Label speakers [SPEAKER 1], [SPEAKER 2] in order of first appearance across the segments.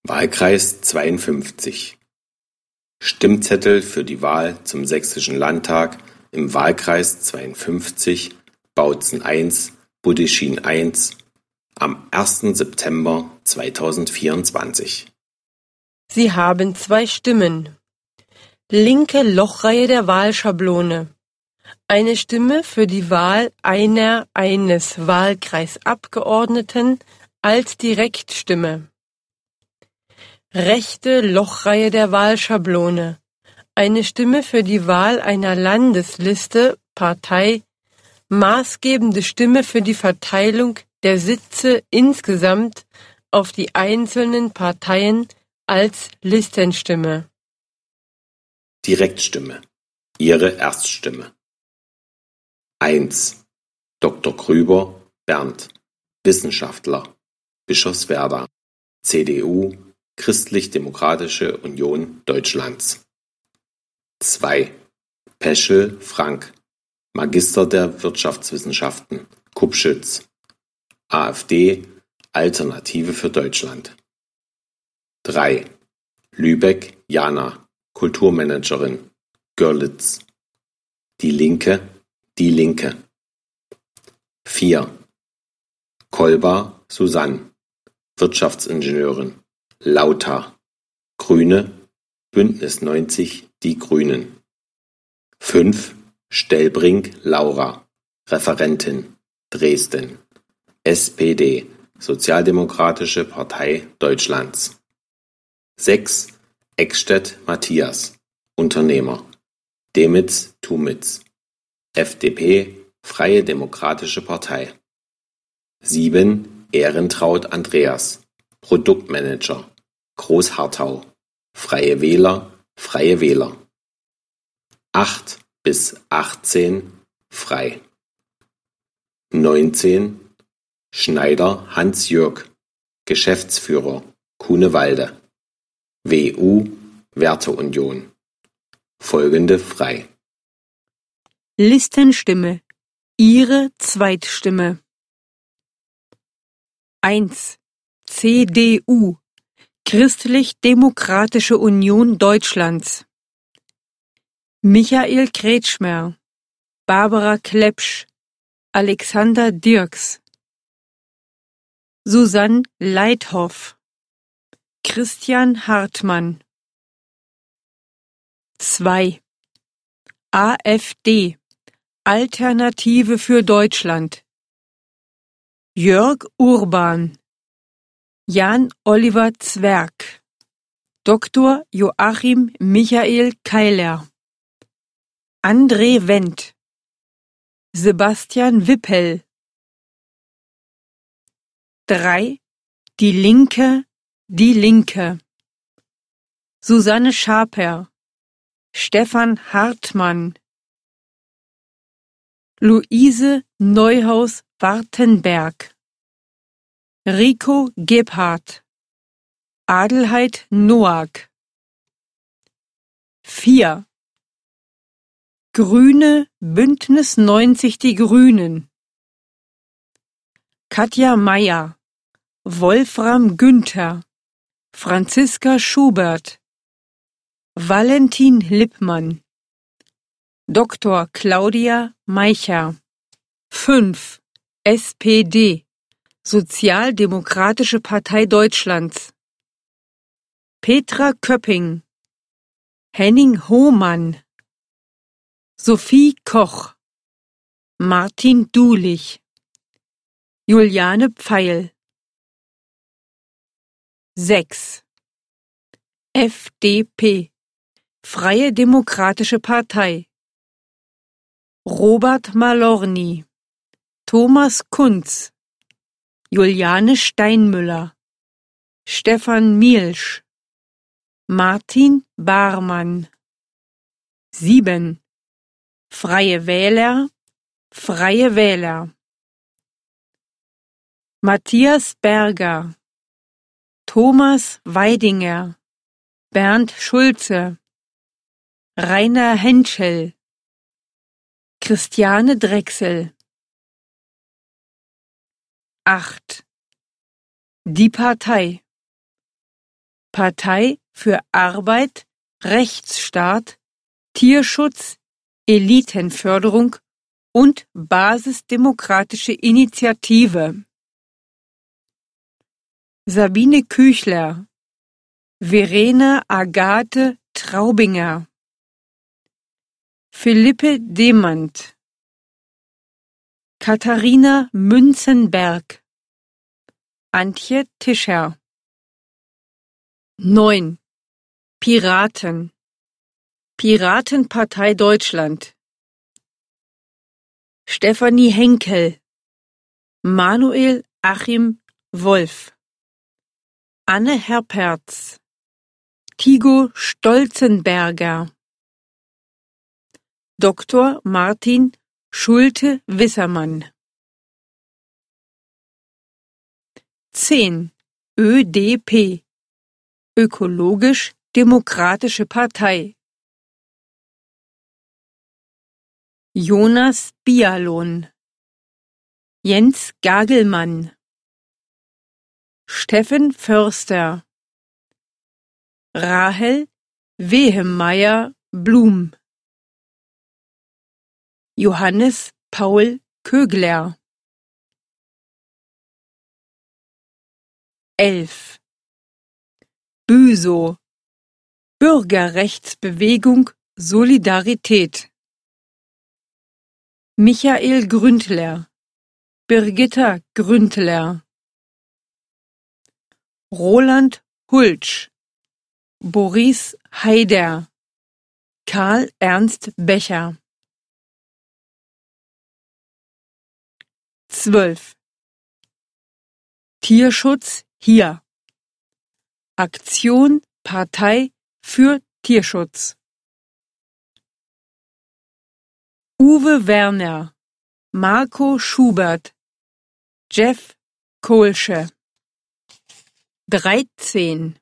[SPEAKER 1] Wahlkreis 52. Stimmzettel für die Wahl zum Sächsischen Landtag im Wahlkreis 52, Bautzen 1, Budyschin 1, am 1. September 2024.
[SPEAKER 2] Sie haben 2 Stimmen. Linke Lochreihe der Wahlschablone. Eine Stimme für die Wahl eines Wahlkreisabgeordneten als Direktstimme. Rechte Lochreihe der Wahlschablone. Eine Stimme für die Wahl einer Landesliste, Partei, maßgebende Stimme für die Verteilung der Sitze insgesamt auf die einzelnen Parteien als Listenstimme.
[SPEAKER 1] Direktstimme. Ihre Erststimme. 1. Dr. Grüber Bernd, Wissenschaftler, Bischofswerda, CDU, Christlich-Demokratische Union Deutschlands. 2. Peschel Frank, Magister der Wirtschaftswissenschaften, Kupschütz, AfD, Alternative für Deutschland. 3. Lübeck Jana, Kulturmanagerin, Görlitz. Die Linke, Die Linke. 4. Kolber Susanne, Wirtschaftsingenieurin, Lauter, Grüne, Bündnis 90 Die Grünen. 5. Stellbrink Laura, Referentin, Dresden, SPD, Sozialdemokratische Partei Deutschlands. 6. Eckstedt Matthias, Unternehmer, Demitz-Tumitz, FDP, Freie Demokratische Partei. 7. Ehrentraut Andreas, Produktmanager, Großharthau, Freie Wähler, Freie Wähler. 8 bis 18 frei. 19. Schneider Hans-Jürg, Geschäftsführer, Kunewalde, WU, Werteunion. Folgende frei.
[SPEAKER 2] Listenstimme. Ihre Zweitstimme. 1. CDU, Christlich-Demokratische Union Deutschlands. Michael Kretschmer, Barbara Klepsch, Alexander Dirks, Susanne Leithoff, Christian Hartmann. 2. AfD, Alternative für Deutschland. Jörg Urban, Jan-Oliver Zwerg, Dr. Joachim Michael Keiler, André Wendt, Sebastian Wippel. 3. Die Linke, Die Linke. Susanne Schaper, Stefan Hartmann, Luise Neuhaus-Wartenberg, Rico Gebhardt, Adelheid Noack. 4. Grüne Bündnis 90 Die Grünen. Katja Mayer, Wolfram Günther, Franziska Schubert, Valentin Lippmann, Dr. Claudia Meicher. 5. SPD, Sozialdemokratische Partei Deutschlands. Petra Köpping, Henning Hohmann, Sophie Koch, Martin Dulich, Juliane Pfeil. 6. FDP, Freie Demokratische Partei. Robert Malorny, Thomas Kunz, Juliane Steinmüller, Stefan Mielsch, Martin Barmann. 7. Freie Wähler, Freie Wähler. Matthias Berger, Thomas Weidinger, Bernd Schulze, Rainer Henschel, Christiane Drechsel. 8. Die Partei. Partei für Arbeit, Rechtsstaat, Tierschutz, Elitenförderung und Basisdemokratische Initiative. Sabine Küchler, Verena Agathe Traubinger, Philippe Demand, Katharina Münzenberg, Antje Tischer. 9. Piraten. Piratenpartei Deutschland. Stefanie Henkel, Manuel Achim Wolf, Anne Herperz, Tigo Stolzenberger, Dr. Martin Schulte-Wissermann. 10. ÖDP, Ökologisch-Demokratische Partei. Jonas Bialon, Jens Gagelmann, Steffen Förster, Rahel Wehemeier-Blum, Johannes Paul Kögler. 11. BÜSO, Bürgerrechtsbewegung Solidarität. Michael Gründler, Birgitta Gründler, Roland Hultsch, Boris Haider, Karl Ernst Becher. 12. Tierschutz hier. Aktion Partei für Tierschutz. Uwe Werner, Marco Schubert, Jeff Kohlsche. 13.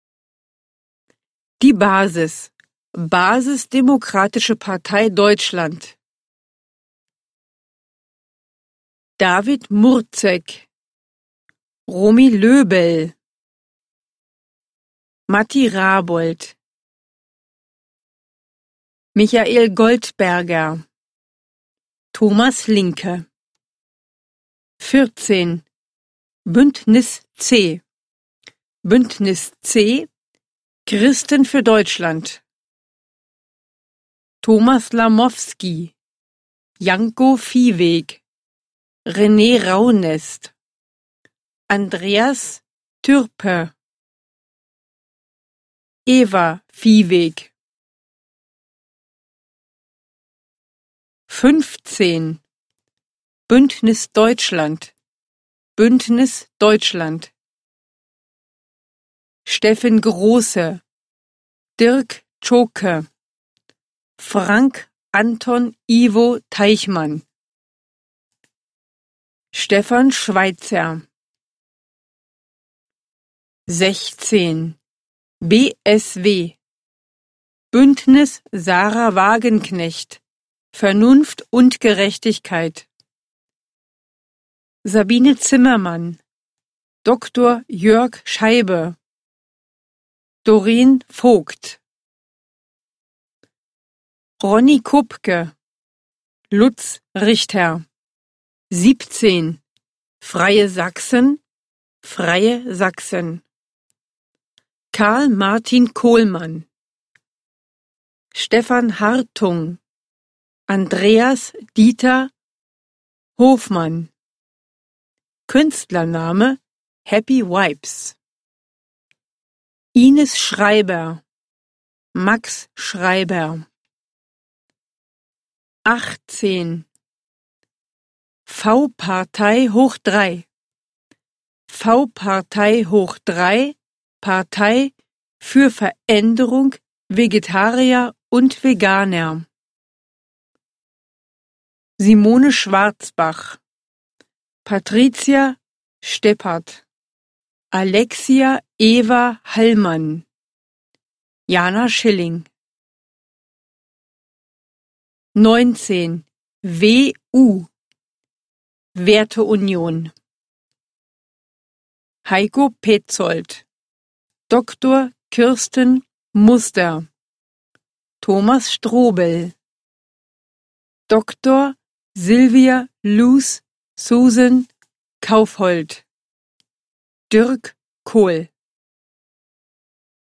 [SPEAKER 2] Die Basis, Basisdemokratische Partei Deutschland. David Murzek, Romy Löbel, Matti Rabold, Michael Goldberger, Thomas Linke. 14. Bündnis C. Bündnis C. Christen für Deutschland. Thomas Lamowski, Janko Viehweg, René Raunest, Andreas Türpe, Eva Viehweg. 15. Bündnis Deutschland. Bündnis Deutschland. Steffen Große, Dirk Tschoke, Frank Anton Ivo Teichmann, Stefan Schweitzer. 16. BSW, Bündnis Sarah Wagenknecht, Vernunft und Gerechtigkeit. Sabine Zimmermann, Dr. Jörg Scheibe, Doreen Vogt, Ronny Kupke, Lutz Richter. 17. Freie Sachsen, Freie Sachsen. Karl Martin Kohlmann, Stefan Hartung, Andreas Dieter Hofmann. Künstlername Happy Vibes. Ines Schreiber, Max Schreiber. 18. V-Partei hoch 3. V-Partei hoch 3, Partei für Veränderung Vegetarier und Veganer. Simone Schwarzbach, Patricia Steppert, Alexia Eva Hallmann, Jana Schilling. 19. WU, Werteunion. Heiko Petzold, Dr. Kirsten Muster, Thomas Strobel, Dr. Sylvia Luz Susan Kaufhold, Dirk Kohl.